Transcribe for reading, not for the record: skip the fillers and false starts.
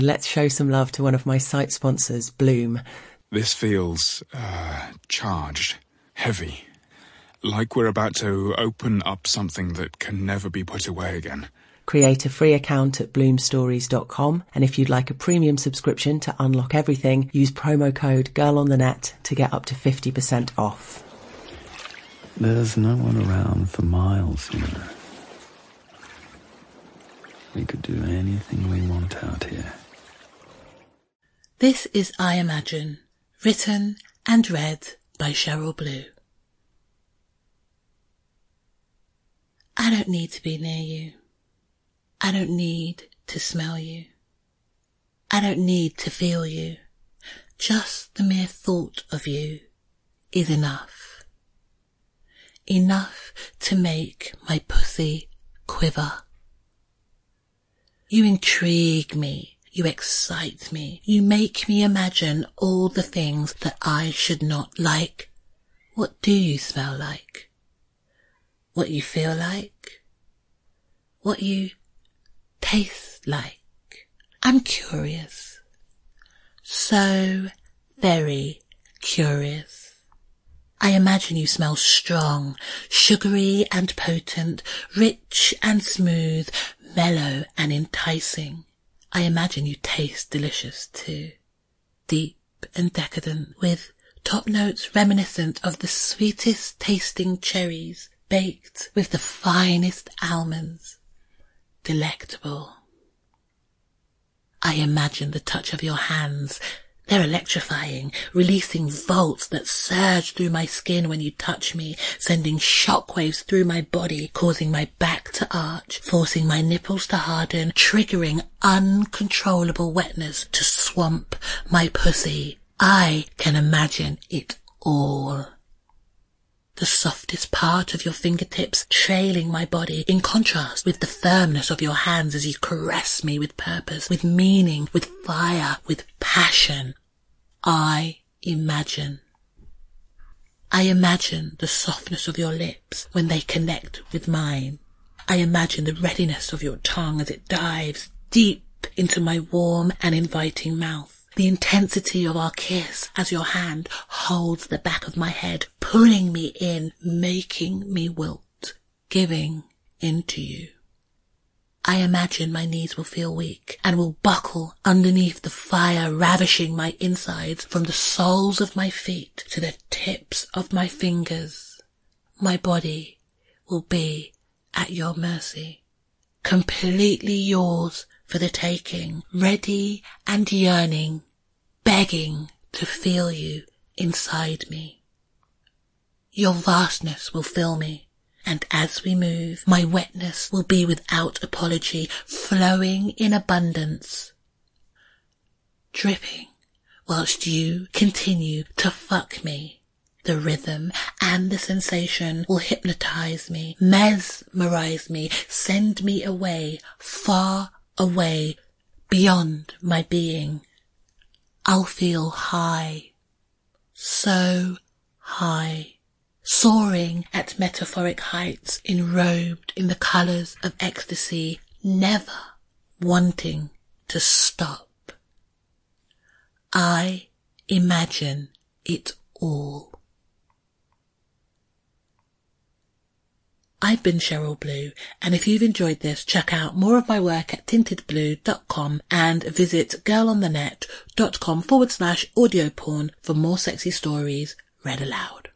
Let's show some love to one of my site sponsors, Bloom. This feels charged, heavy, like we're about to open up something that can never be put away again. Create a free account at bloomstories.com, and if you'd like a premium subscription to unlock everything, use promo code GIRLONTHENET to get up to 50% off. There's no one around for miles, you know. We could do anything we want out here. This is I Imagine, written and read by Cheryl Blue. I don't need to be near you. I don't need to smell you. I don't need to feel you. Just the mere thought of you is enough. Enough to make my pussy quiver. You intrigue me. You excite me. You make me imagine all the things that I should not like. What do you smell like? What you feel like? What you taste like? I'm curious. So very curious. I imagine you smell strong, sugary and potent, rich and smooth, mellow and enticing. I imagine you taste delicious too, deep and decadent, with top notes reminiscent of the sweetest tasting cherries baked with the finest almonds. Delectable. I imagine the touch of your hands. They're electrifying, releasing volts that surge through my skin when you touch me, sending shockwaves through my body, causing my back to arch, forcing my nipples to harden, triggering uncontrollable wetness to swamp my pussy. I can imagine it all. The softest part of your fingertips trailing my body, in contrast with the firmness of your hands as you caress me with purpose, with meaning, with fire, with passion. I imagine the softness of your lips when they connect with mine. I imagine the readiness of your tongue as it dives deep into my warm and inviting mouth. The intensity of our kiss as your hand holds the back of my head, pulling me in, making me wilt, giving into you. I imagine my knees will feel weak and will buckle underneath the fire ravishing my insides from the soles of my feet to the tips of my fingers. My body will be at your mercy, completely yours for the taking, ready and yearning, begging to feel you inside me. Your vastness will fill me, and as we move, my wetness will be without apology, flowing in abundance, dripping whilst you continue to fuck me. The rhythm and the sensation will hypnotize me, mesmerize me, send me away, far away, beyond my being. I'll feel high, so high, soaring at metaphoric heights, enrobed in the colours of ecstasy, never wanting to stop. I imagine it all. I've been Cheryl Blue, and if you've enjoyed this, check out more of my work at tintedblue.com and visit girlonthenet.com/audio porn for more sexy stories read aloud.